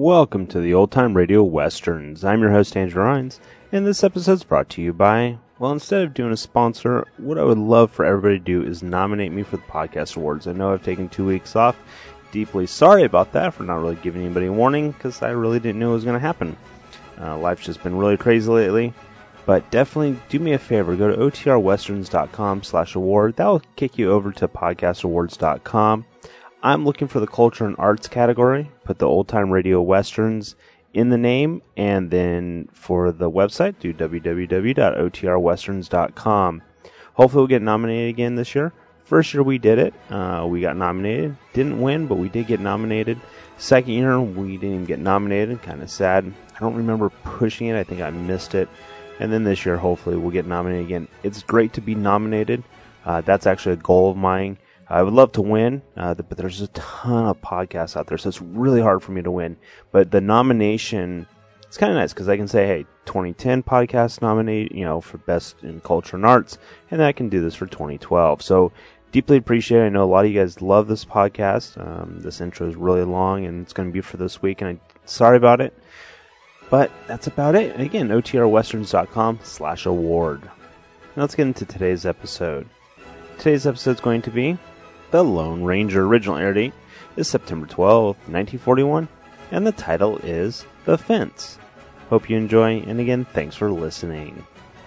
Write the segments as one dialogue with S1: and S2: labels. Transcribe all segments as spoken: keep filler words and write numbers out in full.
S1: Welcome to the Old Time Radio Westerns. I'm your host, Andrew Rhines, and this episode's brought to you by, well, instead of doing a sponsor, what I would love for everybody to do is nominate me for the podcast awards. I know I've taken two weeks off. Deeply sorry about that for not really giving anybody a warning, because I really didn't know it was going to happen. Uh, life's just been really crazy lately. But definitely do me a favor, go to O T R westerns dot com slash award. That will kick you over to podcast awards dot com. I'm looking for the culture and arts category. Put the Old Time Radio Westerns in the name, and then for the website, do w w w dot O T R westerns dot com. Hopefully we'll get nominated again this year. First year we did it. Uh, we got nominated. Didn't win, but we did get nominated. Second year we didn't even get nominated. Kind of sad. I don't remember pushing it. I think I missed it. And then this year, hopefully, we'll get nominated again. It's great to be nominated. Uh, that's actually a goal of mine. I would love to win, uh, but there's a ton of podcasts out there, so it's really hard for me to win. But the nomination, it's kind of nice, because I can say, hey, twenty ten podcast nominate, you know, for Best in Culture and Arts, and then I can do this for twenty twelve. So, deeply appreciate it. I know a lot of you guys love this podcast. Um, this intro is really long, and it's going to be for this week, and I'm sorry about it. But that's about it. And again, O T R westerns dot com slash award. Now let's get into today's episode. Today's episode is going to be The Lone Ranger. Original air date is September twelfth, nineteen forty-one, and the title is The Fence. Hope you enjoy, and again, thanks for listening.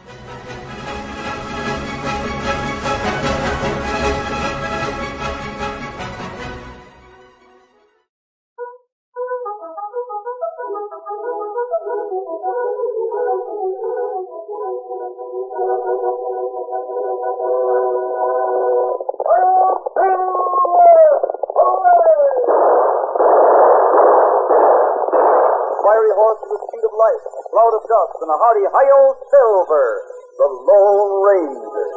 S2: Cloud of dust and a hearty hi-yo Silver, the Lone Ranger.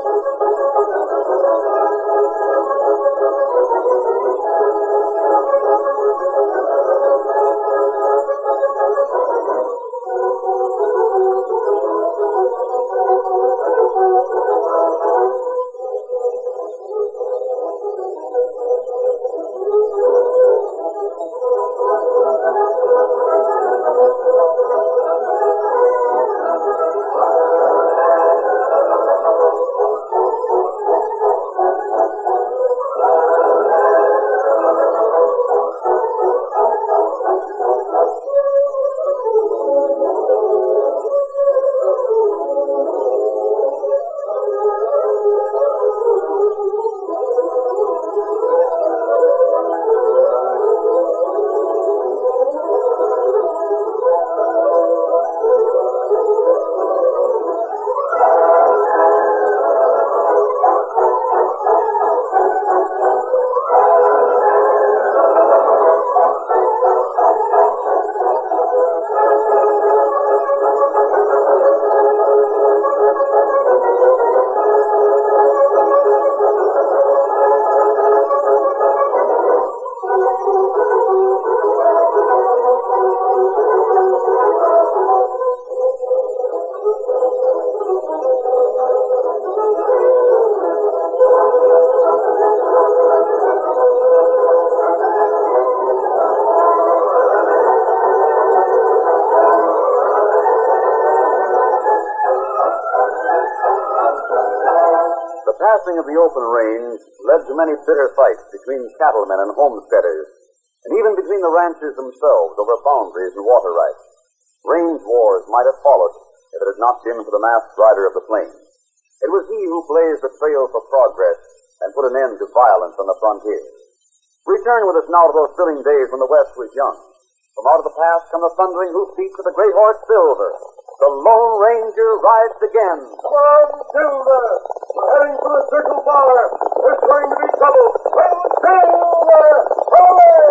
S2: The passing of the open range led to many bitter fights between cattlemen and homesteaders, and even between the ranchers themselves over boundaries and water rights. Range wars might have followed if it had not been for the masked rider of the plains. It was he who blazed the trail for progress and put an end to violence on the frontier. Return with us now to those thrilling days when the West was young. From out of the past come the thundering hoofbeats of the great horse Silver. The Lone Ranger rides again. Come on, Silver! We're heading for the Circle Bar. There's going to be trouble. Run, Silver! Hooray!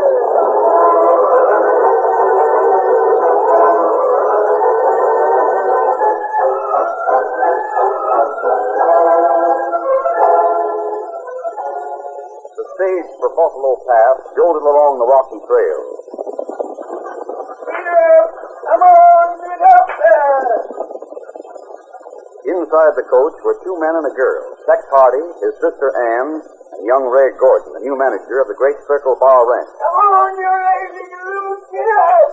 S2: The stage for Buffalo Pass jolted along the rocky trail. Peter! Come on, get up there! Inside the coach were two men and a girl, Tex Hardy, his sister Ann, and young Ray Gordon, the new manager of the Great Circle Bar Ranch.
S3: Come on, you lazy loon, get up!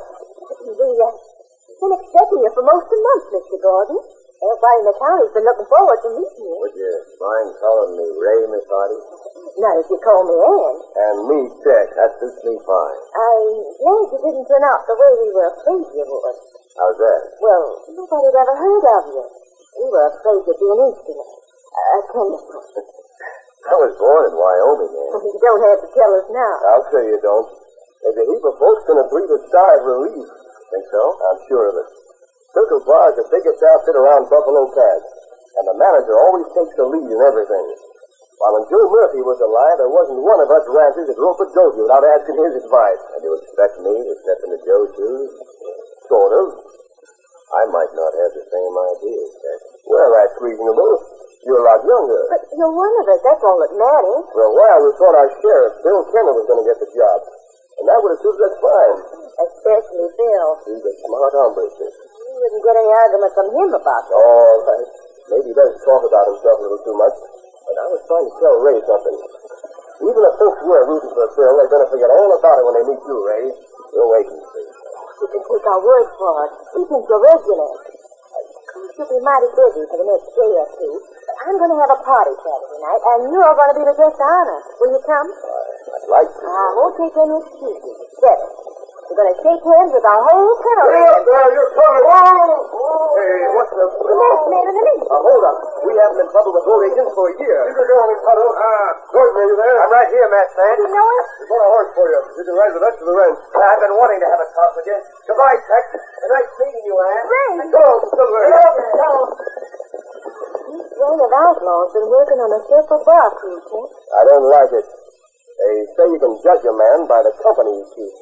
S3: here for most of the month, Mister Gordon. Everybody in the county's been looking forward to meeting you.
S4: Would you mind calling me Ray, Miss Hardy?
S3: Not if you call me Ann.
S4: And me, Dick. That suits me fine.
S3: I'm glad you didn't turn out the way we were afraid you would.
S4: How's that?
S3: Well, nobody'd ever heard of you. We were afraid you'd be an instrument. A chemical.
S4: I was born in Wyoming, Ann.
S3: You don't have to tell us now.
S4: I'll say you don't. There's a heap of folks going to breathe a sigh of relief. Think so? I'm sure of it. Circle Bar is the biggest outfit around Buffalo Pass, and the manager always takes the lead in everything. While when Joe Murphy was alive, there wasn't one of us ranchers that roped a donkey without asking his advice. And you expect me to step into Joe's shoes? Sort of. I might not have the same ideas, Dick. Well, that's reasonable. You're a lot younger.
S3: But you're one of us. That's all that matters.
S4: For a while, we thought our sheriff, Bill Kenner, was going to get the job. And that would have suited us fine.
S3: Especially Bill.
S4: He's a smart hombre, sis.
S3: You wouldn't get any argument from him about that.
S4: All right. Maybe he does talk about himself a little too much. But I was trying to tell Ray something. Even if folks were rooting for Bill, they're going to forget all about it when they meet you, Ray. We'll wait and see.
S3: You can take our word for it. We think you're regular. Of course, you'll be mighty busy for the next day or two. But I'm going to have a party Saturday night, and you're going to be the guest of honor. Will you come?
S4: I'd like to.
S3: I won't take any excuses. Better. We're going to shake hands with our whole kennel.
S4: There, there, you're coming. Whoa! Hey, what's the...
S3: The last man in the league.
S4: Now, hold up. We haven't been in trouble with road agents for a year. Keep it going, Puddle. Ah, Gordon, are you there? I'm right here, Matt Sand.
S3: You know it?
S4: We've got a horse for you. You can ride with us to the ranch. I've been wanting to have a talk with you. Goodbye, Tex. A nice meeting you, Ann.
S3: Ray.
S4: Go, Silver.
S3: Go. This gang of outlaws been working on a Circle Bar crew, Kent.
S4: I don't like it. They say you can judge a man by the company he keeps.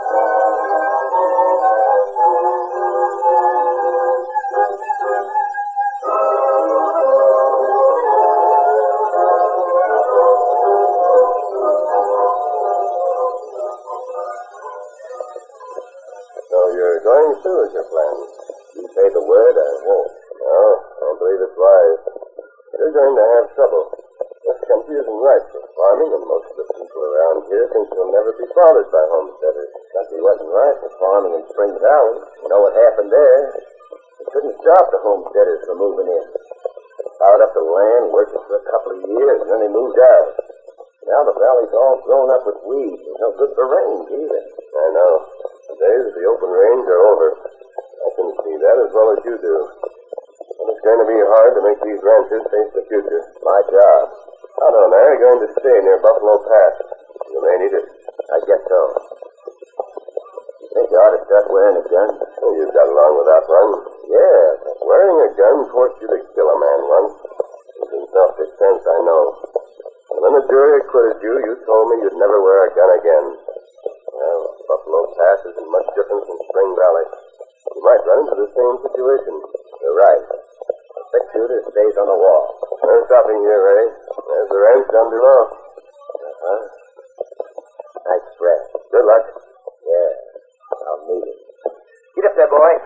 S4: So you're going through with your plan. You say the word, I won't. No, I don't believe it's wise. You're going to have trouble. This country isn't right for farming, and most of the people around here think you'll never be bothered by homesteaders. The country wasn't right for farming in Spring Valley. You know what happened there? They couldn't stop the homesteaders from moving in. They plowed up the land, worked it for a couple of years, and then they moved out. Now the valley's all grown up with weeds. It's no good for range either. I know. The days of the open range are over. I can see that as well as you do. But it's going to be hard to make these ranchers face the future. My job. How on there? You're going to stay near Buffalo Pass. You may need it. I guess so. You think you ought to start wearing a gun? Oh, you've got along without one. Yeah, but wearing a gun forced you to kill a man once. It's in self-defense, I know. And when the jury acquitted you, you told me you'd never wear a gun again. Well, Buffalo Pass isn't much different from Spring Valley. You might run into the same situation. You're right. The six shooter stays on the wall. No stopping here, Ray. There's the ranch down below. Uh-huh. Nice spread. Good luck. Yeah, I'll need it. Get up there, boy.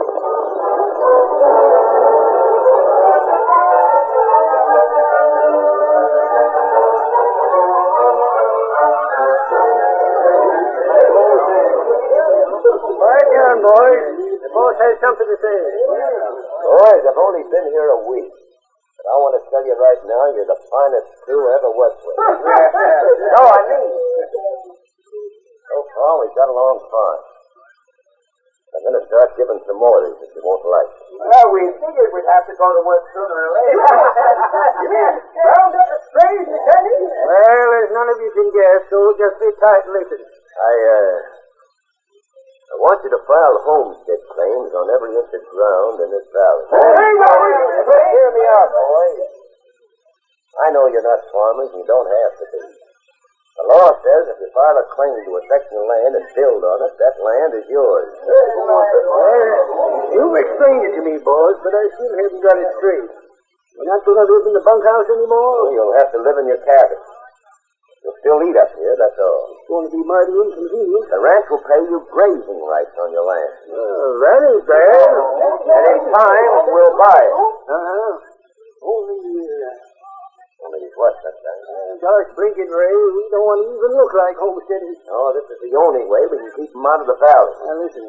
S4: Quiet down, boys. The boss has something to say. Boys, I've only been here a week. But I want to tell you right now, you're the finest crew I ever worked with. No, I mean. So far, we got along fine. I'm going to start giving some orders that you won't like.
S5: Well, we figured we'd have to go to work sooner or later. You mean, round up the strange, Kenny?
S4: Well, there's none of you can guess, so just sit tight and listen. I, uh... I want you to file homestead claims on every inch of ground in this valley.
S5: Hey,
S4: Just hear me out, boy. I know you're not farmers, and you don't have to be. The law says if you file a claim to a section of land and build on it, that land is yours.
S5: Well, you've explained it to me, boys, but I still haven't got it straight. You're not going to live in the bunkhouse anymore?
S4: Well, you'll have to live in your cabin. You'll still eat up here, that's all.
S5: It's going to be mighty inconvenient.
S4: The ranch will pay you grazing rights on your land.
S5: Uh, that ain't bad.
S4: And in time, we'll buy it.
S5: Uh-huh. Only, uh...
S4: Only what, that time?
S5: Uh, gosh, blinking, Ray, we don't want to even look like homesteaders.
S4: No, this is the only way we can keep them out of the valley.
S5: Now, listen.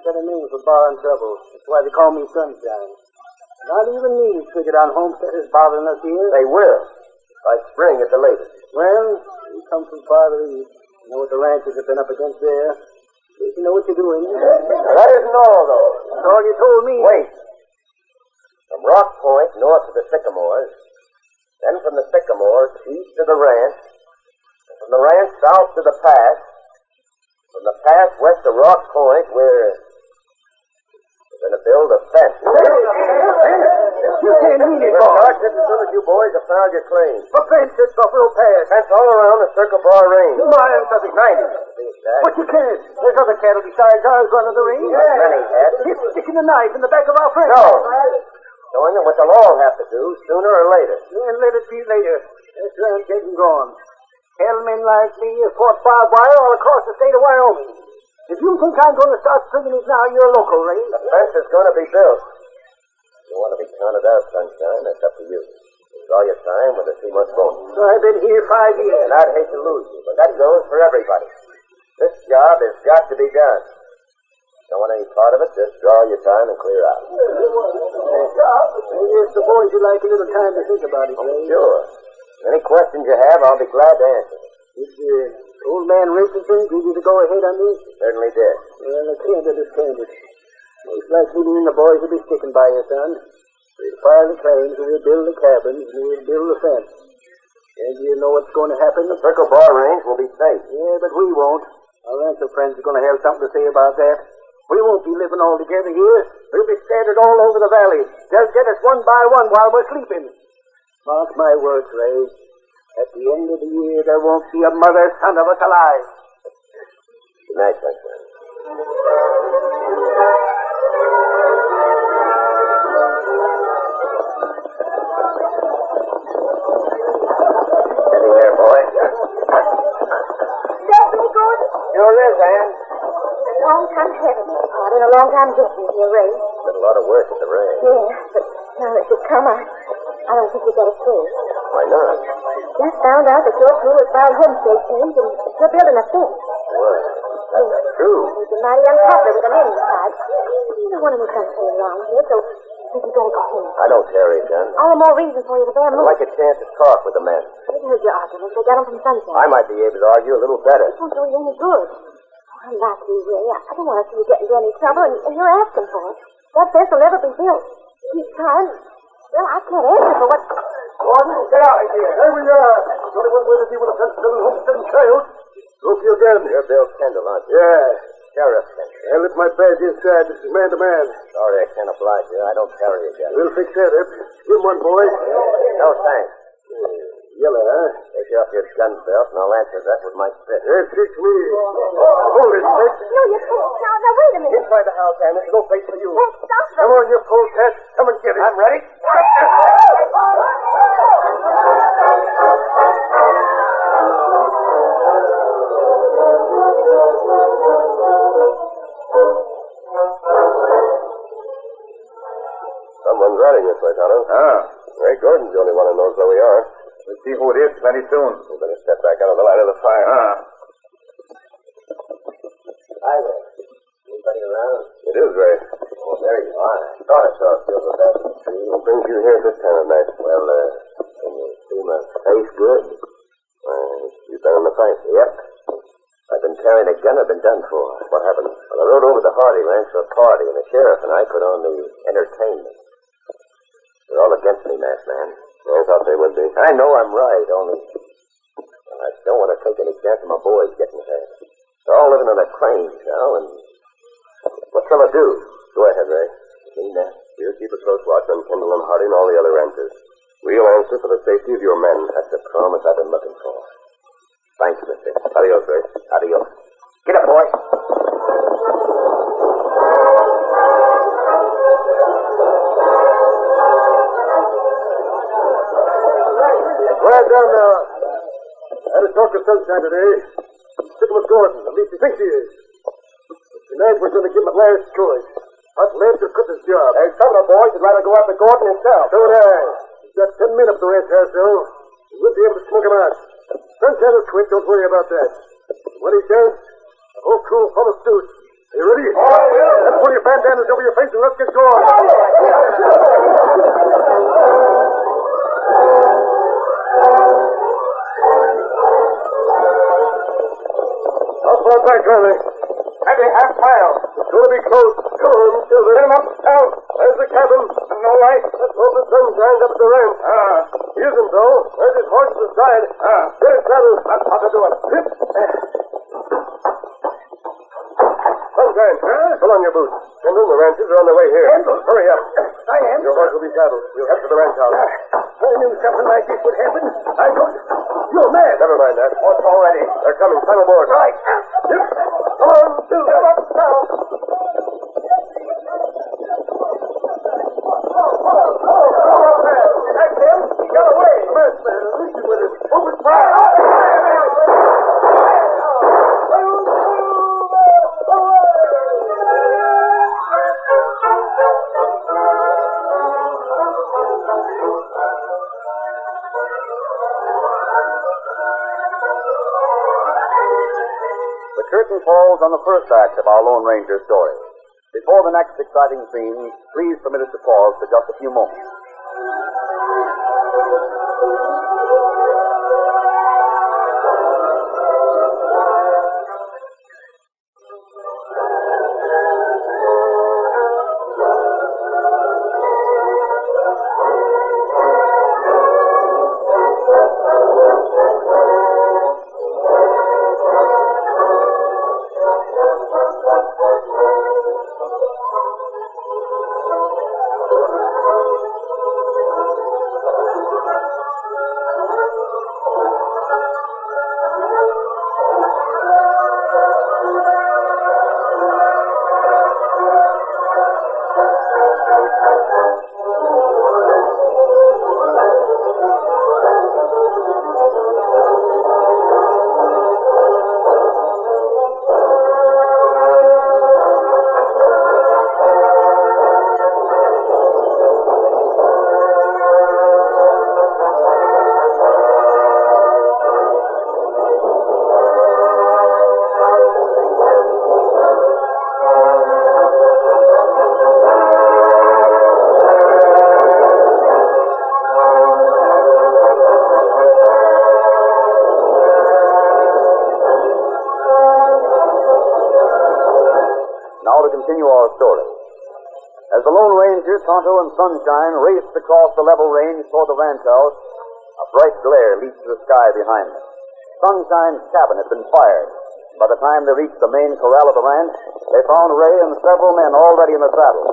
S5: just got a name for barring trouble. That's why they call me Sunshine. Not even me figured on homesteaders bothering us here.
S4: They will. By spring at the latest.
S5: Well, you come from farther east. You know what the ranchers have been up against there. You know what you're doing.
S4: Now, that isn't all, though.
S5: That's all you told me.
S4: Wait. From Rock Point north of the Sycamores, then from the Sycamores east to the ranch, and from the ranch south to the pass, from the pass west to Rock Point, we're, we're going to build a fence.
S5: You can't mean it,
S4: We'll
S5: boy.
S4: start just as soon as you boys have found your claims.
S5: A fence at Buffalo Pass.
S4: Fence all around the Circle Bar Range.
S5: Miles of it.
S4: ninety, to be exact.
S5: But you can't. There's other cattle besides ours running the range.
S4: Many head.
S5: It's sticking a knife in the back of our friend.
S4: No. Showing them what they'll all have to do, sooner or later.
S5: And let it be later. That's where I'm getting gone. Cattlemen like me have fought barbed wire all across the state of Wyoming. If you think I'm going to start swinging it now, you're local, Ray.
S4: The fence is going to be built. If you want to be counted out, Sunshine, that's up to you. Enjoy your time with a three-month bonus.
S5: I've been here five years.
S4: And I'd hate to lose you, but that goes for everybody. This job has got to be done. Don't want any part of it, just draw your time and clear out.
S5: Maybe it's the boys who like a little time to think about it, Ray.
S4: Sure. Any questions you have, I'll be glad to answer them.
S5: Did uh, old man Richardson give you the go-ahead on this?
S4: Certainly did.
S5: Well, the candid is candid. Most likely me and the boys will be sticking by you, son. We'll file the claims, and we'll build the cabins, and we'll build the fence. And you know what's going to happen?
S4: The Circle Bar Range will be safe.
S5: Yeah, but we won't. Our rancher friends are going to have something to say about that. We won't be living all together here. We'll be scattered all over the valley. They'll get us one by one while we're sleeping. Mark my words, Ray. At the end of the year, there won't be a mother son of us alive.
S4: Good night, Sunshine. Steady there, boy.
S3: That me good?
S4: Sure is, Ann.
S3: A long time having me, Part, and a long time getting you here, Ray.
S4: Been a lot of work at the range.
S3: Yeah, but now that you've come, I, I don't think you got it through.
S4: Why not?
S3: Just found out that your crew has filed homestead claims and you're building a fence.
S4: Well, that's true.
S3: You've been mighty unpopular with the men inside. You don't want any country around here, so you can go home.
S4: I don't carry a gun.
S3: All the more reason for you to bear
S4: I'd
S3: move.
S4: like a chance to talk with the men.
S3: I didn't hear your arguments. They got them from Sunshine.
S4: I might be able to argue a little better.
S3: It won't do you any good. Oh, I like you, Ray. I, I don't want to see you get into any trouble, and, and you're asking for it. That fence will never be built. Each time, well, I can't answer for what...
S5: Gordon, get out of here. There we are. There's only one way to deal with a fence building homestead and child. Look you again.
S4: You're Bill Kendall, aren't you?
S5: Yeah.
S4: Sheriff Kendall.
S5: I left my badge inside. This is man to man.
S4: Sorry I can't oblige you. I don't carry a gun.
S5: We'll fix that up. Give him one, boy.
S4: No, thanks.
S5: Yellow, huh?
S4: Take off your gun belt, and I'll answer that with my fist.
S5: That suits me. Hold it, Fitz.
S3: No, you can't. Now, now, wait a minute.
S5: Inside the house, Ann. There's no place for you.
S3: Hey, stop
S5: Come on, you polecat. Come and get it.
S4: I'm ready.
S2: Someone's riding this way, Tonto.
S6: Ah.
S2: Ray Gordon's the only one who knows where we are.
S6: We'll see who it is plenty soon.
S2: We better step back out of the light of the fire.
S6: Ah.
S4: Hi there. Anybody around?
S2: It is Ray.
S4: Oh, there you are. I thought I saw a silver back in the tree.
S2: What brings you here this time of night?
S4: Well, uh, can you see my face good?
S2: Uh, you've been in the fight.
S4: Yep. I've been carrying a gun. I've been done for.
S2: What happened?
S4: Well, I rode over to Hardy Ranch for a party, and the sheriff and I put on the entertainment. They're all against me, masked man.
S2: I thought they would be.
S4: I know I'm right, only well, I don't want to take any chance of my boys getting hurt. They're all living on a claim now, and what shall I do?
S2: Go ahead, Ray.
S4: Me now.
S2: You keep a close watch on Kendall and Hardy and all the other ranchers. We'll answer for the safety of your men.
S4: That's the promise I've been looking for. Thanks, mister.
S2: Adios, Ray.
S4: Adios. Get up, boy.
S5: Quiet down now. I had a talk to Sunshine today. Sycamore Gordon. At least he thinks he is. Tonight we're going to give him a last choice. Hot lead or quit this job.
S4: Hey, some of the boys would rather go after Gordon himself.
S5: So would I. He's got ten men up the ranch house, though. We'll be able to smoke him out. Sunshine will quit. Don't worry about that. When he does, the whole crew will follow suit. Are you ready?
S4: Oh, yeah. your bandanas over your face and let's get going. How far back are they?
S6: Maybe half mile.
S4: It's going to be close. Come on, children.
S6: Get him up, Sal.
S4: There's the cabin.
S6: No light.
S4: Let's hope the sun shines up at the ranch.
S6: Ah.
S4: He isn't, though. There's his horse beside.
S6: Ah.
S4: Get it, saddle.
S6: That's how to do it.
S4: Hip. Sunshine. Huh? Pull on your boots. Kendall, the ranchers are on their way here.
S5: Kendall?
S4: Hurry up.
S5: I am.
S4: Your horse will be saddled. We'll head for the ranch house.
S5: I knew something like this would happen. I told you. You're mad.
S4: Never mind that.
S6: Horse already.
S4: They're coming. Climb aboard.
S5: Right.
S4: Yep. Come on, Bill.
S5: Get up now. That's him. He got away.
S4: Masked man, leaping with him. Open fire.
S2: The curtain falls on the first act of our Lone Ranger story. Before the next exciting scene, please permit us to pause for just a few moments. Continue our story. As the Lone Ranger, Tonto, and Sunshine raced across the level range toward the ranch house, a bright glare leaped to the sky behind them. Sunshine's cabin had been fired. By the time they reached the main corral of the ranch, they found Ray and several men already in the saddle.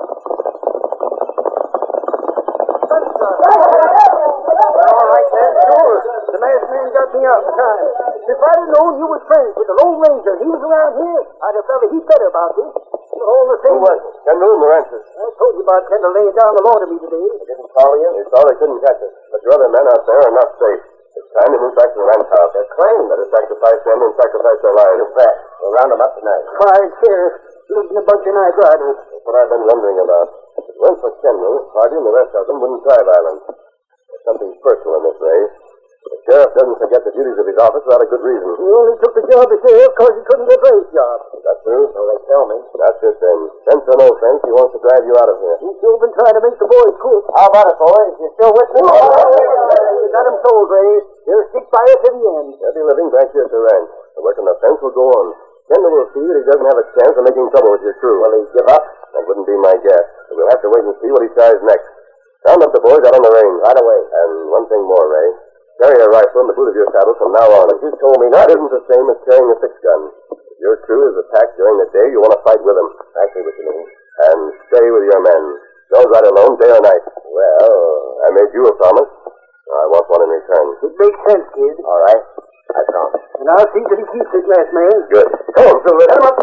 S5: All right, man. Sure. The masked man got me out in time. If I'd have known you was friends with the Lone Ranger and he was around here, I'd have felt a heap better about this. All the same.
S4: Who was it? Kendall and the ranchers.
S5: I told you about Kendall laying down the law to me today.
S4: They didn't follow you? They saw they couldn't catch us. But your other men out there are not safe. It's time to move back to the ranch house. They're claiming that it's sacrifice them and sacrifice their lives. You bet. We'll round them up tonight.
S5: Fired sheriff, leading a bunch of night riders.
S4: That's what I've been wondering about. If it weren't for Kendall, Hardy and the rest of them wouldn't try violence. There's something personal in this, Ray. The sheriff doesn't forget the duties of his office without a good reason.
S5: He only took the job as sheriff because he couldn't get Ray's job.
S4: Is that true? So they tell me. That's it then. Sense or no sense, he wants to drive you out of here.
S5: He's still been trying to make the boys quit.
S4: How about it, boys? You still with me?
S5: You got him sold, Ray. He'll stick by us to the end.
S4: They'll be living back here at the ranch. The work on the fence will go on. Kendall will see that he doesn't have a chance of making trouble with your crew. Will he give up? That wouldn't be my guess. But we'll have to wait and see what he tries next. Round up the boys out on the range. Right away. And one thing more, Ray. Carry a rifle in the boot of your saddle from now on. But you told me that isn't the same as carrying a six-gun. If your crew is attacked during the day, you want to fight with them. I see what you mean. And stay with your men. Don't ride alone day or night. Well, I made you a promise. I want one in return.
S5: It makes sense, kid.
S4: All right. I promise.
S5: And I'll see that he keeps it, last man.
S4: Good. Come on, Silver. Let him up.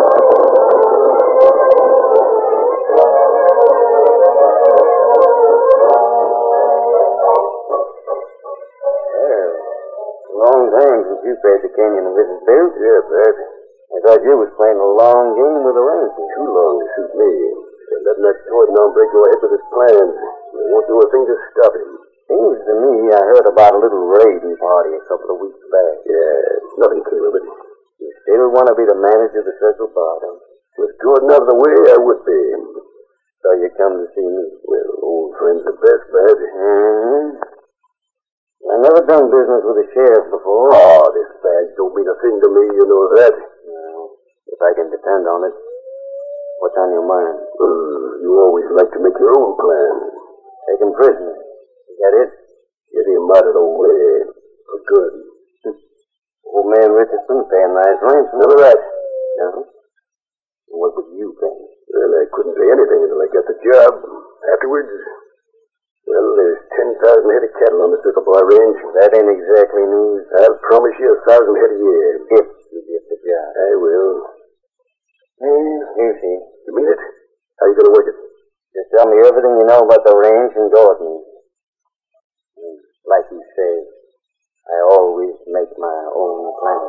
S7: Long time since you played the canyon of Missus Bill.
S4: Yeah, Bert.
S7: I thought you was playing a long game with the Rangers.
S4: Too long to suit me. They're letting that Jordan hombre go ahead with his plans. They won't do a thing to stop him.
S7: Seems to me I heard about a little raiding party a couple of weeks back.
S4: Yeah, nothing came of it.
S7: You still want to be the manager of the Circle Bar, don't you?
S4: With Gordon out of the way, I would be. So you come to see me? Well, old friends are best, bud. Mm-hmm. I never done business with the sheriff before. Oh, this badge don't mean a thing to me, you know that. Well, if I can depend on it. What's on your mind? Uh, you always like to make your own plans. Take him prisoner. Is that it? Get him out of the way. For good. Old man Richardson paying nice ransom. None of that. No? What would you pay? Well, I couldn't pay anything until I got the job. Afterwards, well, there's ten thousand head of cattle on the Circle Bar Range. That ain't exactly news. I'll promise you a thousand head a year. If you get the job. I will. Hmm, you see. You mean it? How you gonna work it? Just tell me everything you know about the range and Gordon. And like you say, I always make my own plans.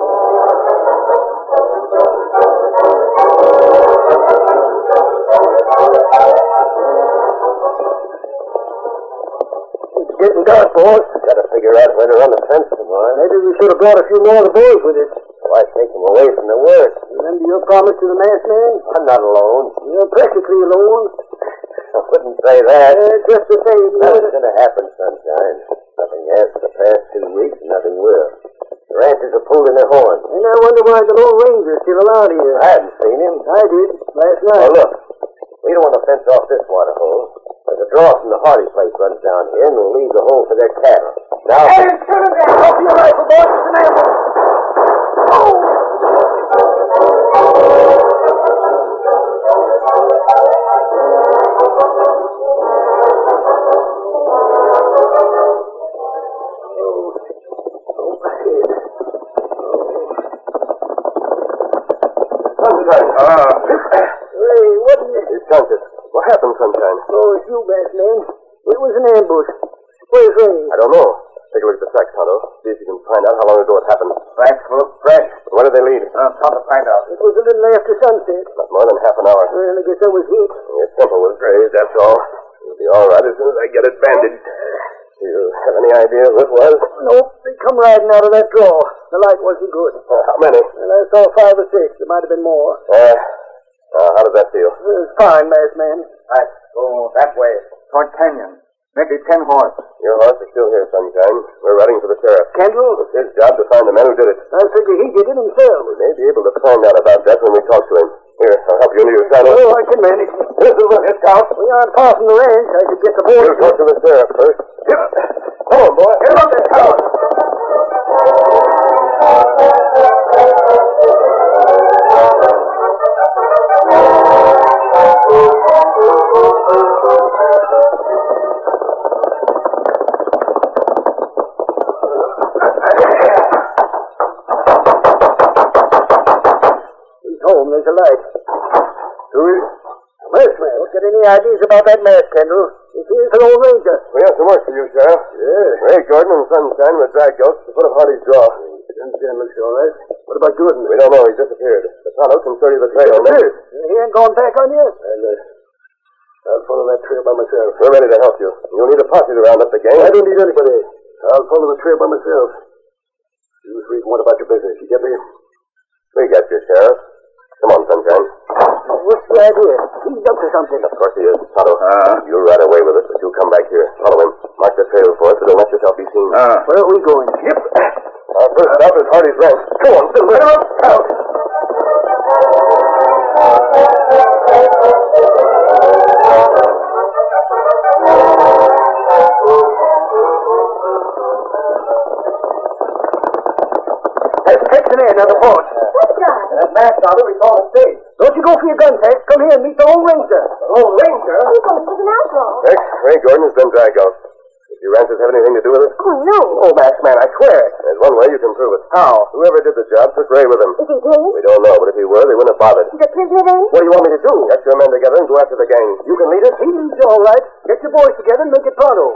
S4: It's getting dark, boss. Gotta figure out where to run the fence tomorrow. Maybe we should have brought a few more of the boys with us. Why take them away from the work? Remember your promise to the masked man? I'm not alone. You're practically alone. I wouldn't say that. Uh, just the same. Nothing's going to happen, Sunshine. Nothing has for the past two weeks, and nothing will. The ranchers are pulling their horns. And I wonder why the Lone Ranger's still out here. I haven't seen him. I did, last night. Oh, look. We don't want to fence off this water hole. There's a draw from the Hardy place runs down here, and we'll leave the hole for their cattle. Now... Hey, shoot him down! Off your rifle, boys. It's an ambush. Oh! Sunshine. Ah. Hey, what is it? It's Johnson. What happened, Sunshine? Oh, it's you, masked man. It was an ambush. Where's Ray? I don't know. Take a look at the tracks, Tonto. See if you can find out how long ago it happened. Tracks look fresh. Where did they lead? I'll try to find out. It was a little after sunset. Not more than half an hour. Well, I guess I was hit. Your temple was grazed, that's all. It'll be all right as soon as I get it bandaged. Do you have any idea who it was? Nope. They come riding out of that draw. The light wasn't good. Uh, how many? Well, I saw five or six. There might have been more. Uh, uh, how does that feel? It was fine, masked man. Right. Go that way. Toward Canyon. Maybe ten horse. Your horse is still here, Sunshine. We're riding for the sheriff. Kendall? It's his job to find the man who did it. I figure he did it himself. We may be able to find out about that when we talk to him. Here, I'll help you into your saddle. Oh, I can manage. This is it, Scout. We aren't far from the ranch. I could get the boys. We'll talk to the sheriff first. Yep. Come on, boy. Get up there, Scout. Home, there's a light. Who is it? Masked man. Got any ideas about that mask, Kendall? It is the Lone Ranger. We have some work for you, Sheriff. Yeah. Ray Gordon and Sunshine were drag goats to the foot of Hardy's draw. Sunshine looks all right. What about Gordon? We don't know. He's disappeared. The tunnel can show you the trail. Disappeared? He ain't gone back on you? And, uh, I'll follow that trail by myself. We're ready to help you. You'll need a posse to round up the gang. I don't need anybody. I'll follow the trail by myself. You three can what about your business. You get me? We got you, Sheriff. Come on, Sunshine. What's the idea? He's up to something. Of course he is. Tonto, uh, you'll ride away with us, but you'll come back here. Follow him. Mark the trail for us, but don't let yourself be seen. Uh, Where are we going? Yep. Our first stop is Hardy's ranch. Go on, Silver. Let her up. Out. Let's catch an end on the boat. That masked out we saw the stage. Don't you go for your gun, Tex. Come here and meet the Lone Ranger. The Lone Ranger?
S3: He's going to an outlaw.
S4: Tex, Ray Gordon has been dragged out. Did your ranchers have anything to do with it?
S3: Oh, no.
S4: Oh, masked man, I swear it. There's one way you can prove it. How? Whoever did the job took Ray with him.
S3: Is he dead?
S4: We don't know, but if he were, they wouldn't have bothered.
S3: Is a prisoner then?
S4: What do you want me to do? Get your men together and go after the gang. You can lead us? He leads you all right. Get your boys together and make it pronto.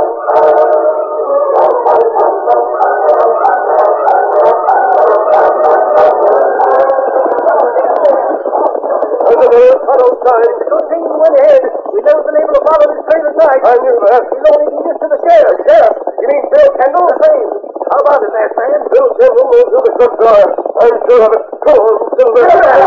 S4: Tonto sign. Good thing you went ahead. We've never been able to follow this trail at night. I knew that. You don't even get to the sheriff. Sheriff? You mean Bill Kendall? The same.
S5: How about it, Masked Man?
S4: Bill Denton will do the front door. I'm sure of it. Go on, Silver.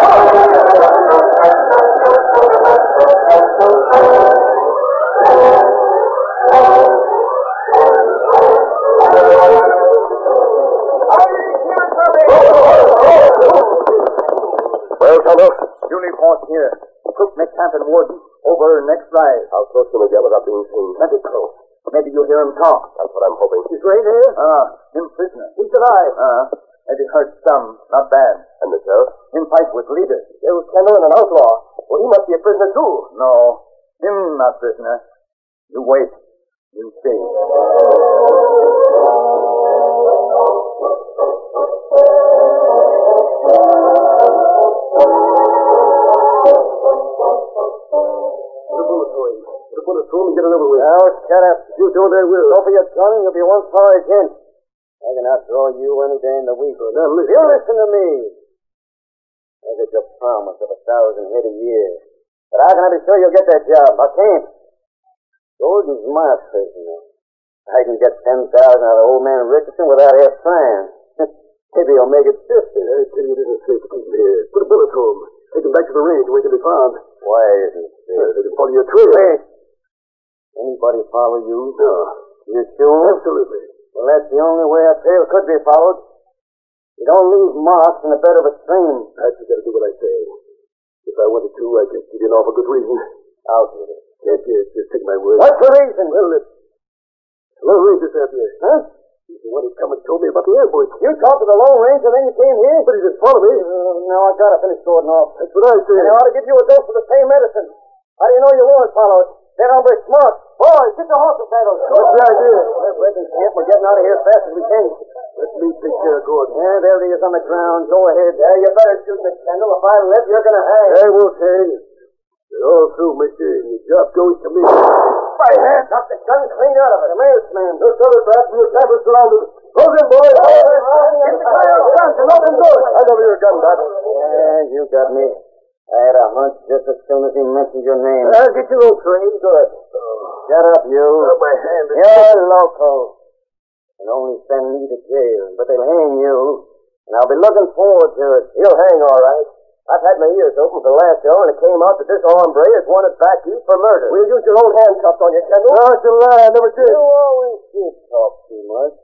S4: Well, Tonto?
S5: Uniform here. Cook, McCamp, and Warden. Over next rise.
S4: How close can we get without being seen?
S5: Plenty close. Maybe you'll hear him talk.
S4: That's what I'm hoping.
S5: He's right here? Ah, him prisoner. He's alive. Ah, maybe hurt some. Not bad.
S4: And the sheriff?
S5: Him fight with leader. Bill Kendall and an outlaw. Well, he must be a prisoner, too. No. Him not prisoner. You wait. You see.
S4: Get it over with.
S5: Now, shut up.
S4: You don't, I will.
S5: Don't be a gun, you'll be one sorry again. I can outdraw you any day in the week.
S4: Now, listen.
S5: You listen to me. I get your promise of a thousand head a year. But how can I be sure you'll get that job? I can't. Jordan's my prisoner. I can get ten thousand out of old man Richardson without half trying. Maybe he'll make it fifty.
S4: I tell you, it isn't safe to keep him here. Put a bullet through him. Take him back to the range where he can be found.
S5: Why isn't it safe?
S4: They can follow your trail.
S5: Wait. Anybody follow you?
S4: No.
S5: You sure?
S4: Absolutely.
S5: Well, that's the only way a trail could be followed. You don't leave marks in the bed of a stream.
S4: I just got to do what I say. If I wanted to, I could give you an awful good reason.
S5: I'll do it.
S4: Yes, yes, just take my word.
S5: What's the reason?
S4: Well, it... Lone Ranger's out here.
S5: Huh?
S4: He's the one who come and told me about the ambush.
S5: You talked to the Lone Ranger, then you came here?
S4: But he didn't follow me.
S5: Uh, now I gotta finish Gordon off.
S4: That's what I said.
S5: And I ought to give you a dose of the same medicine. How do you know you weren't followed? That hombre's smart. Boys, get the horses saddled.
S4: What's the idea?
S5: We're breaking camp. We're getting out of here as fast as we can.
S4: Let me take care of Gordon.
S5: Yeah, there he is on the ground. Go ahead. Yeah, you better shoot the candle. If I live, you're gonna hang.
S4: I won't hang. You're all through, mister. Your job goes to me.
S5: My hand. Knock the gun clean out of it. A masked man.
S4: Those other brats in your cabin surrounded. Close in, boys.
S5: Get the fire guns and open doors.
S4: I know your gun, Doc.
S5: Yeah, you got me. I had a hunch just as soon as he mentioned your name.
S4: I'll get you old train.
S5: Good. Shut up, you.
S4: Oh, my hand. is-
S5: You're local. And only send me to jail. But they'll hang you. And I'll be looking forward to it. He'll hang, all right. I've had my ears open for the last hour, and it came out that this hombre is wanted back east for murder.
S4: Will you use your own handcuffs on your Kendall? No, it's a lie. I never did.
S5: You always did talk too much.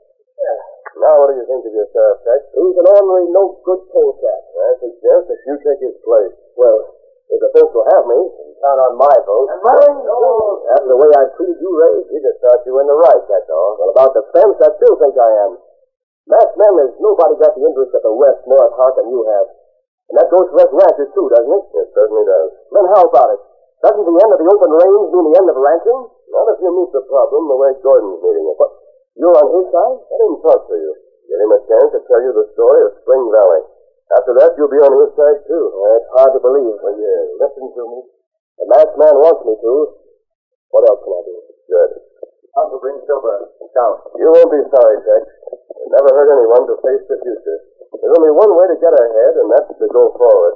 S4: Now, what do you think of your sheriff, Tex? He's an ordinary, no-good polecat. I suggest that you take his place. Well, if the folks will have me, and count on my vote.
S5: And mine?
S4: After the way I've treated you, Ray, he just thought you were in the right, that's all. Well, about the fence, I still think I am. Masked man, there's nobody got the interest at the West more at heart than you have. And that goes for us ranchers, too, doesn't it? It certainly does. Then how about it? Doesn't the end of the open range mean the end of ranching? Not if you meet the problem the way Gordon's meeting it. But you're on his side? Let him talk to you. Give him a chance to tell you the story of Spring Valley. After that, you'll be on his side, too. Uh, it's hard to believe. Well, yeah, listen to me. The masked man wants me to. What else can I do? Good.
S5: Uncle bring Silver down.
S4: You won't be sorry, Tex. It never hurt anyone to face the future. There's only one way to get ahead, and that's to go forward.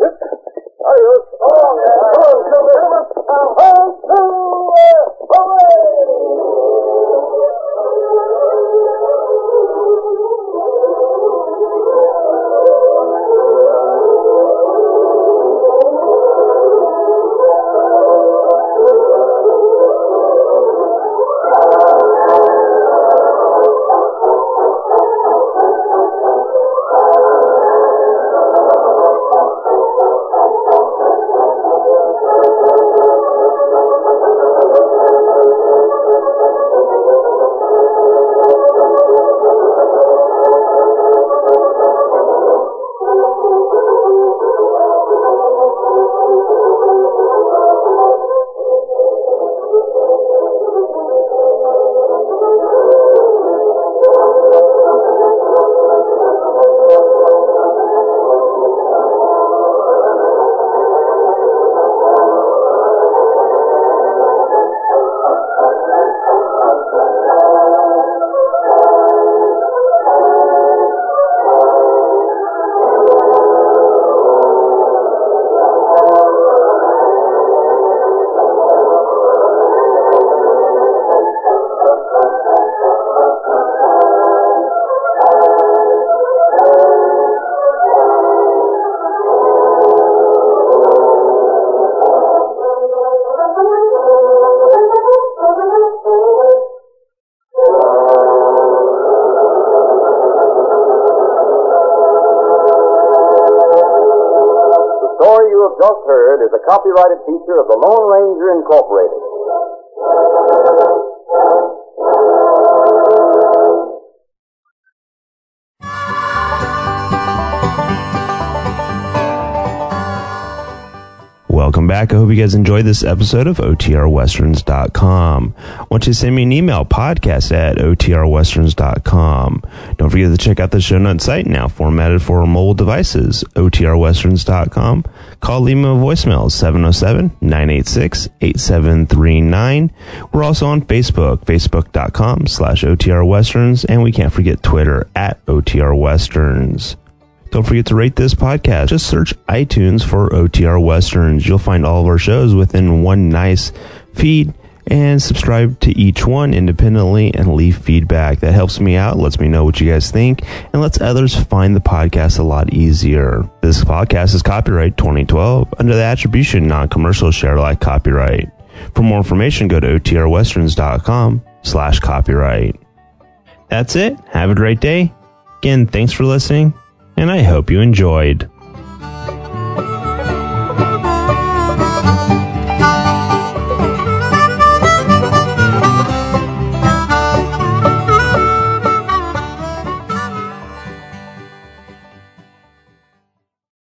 S4: Adios. Oh, come on, Silver. Hold Silver!
S2: copyrighted feature of the Lone Ranger Incorporated.
S1: Welcome back. I hope you guys enjoyed this episode of O T R westerns dot com. I want you to send me an email, podcast at O T R westerns dot com. Don't forget to check out the show notes site, now formatted for mobile devices, O T R westerns dot com. Call, leave me a voicemail, seven oh seven, nine eight six, eight seven three nine. We're also on Facebook, facebook.com slash OTRwesterns, and we can't forget Twitter at O T R Westerns. Don't forget to rate this podcast. Just search iTunes for O T R Westerns. You'll find all of our shows within one nice feed, and subscribe to each one independently and leave feedback. That helps me out, lets me know what you guys think, and lets others find the podcast a lot easier. This podcast is copyright twenty twelve under the attribution non-commercial share alike copyright. For more information, go to O T R westerns dot com slash copyright. That's it. Have a great day. Again, thanks for listening, and I hope you enjoyed.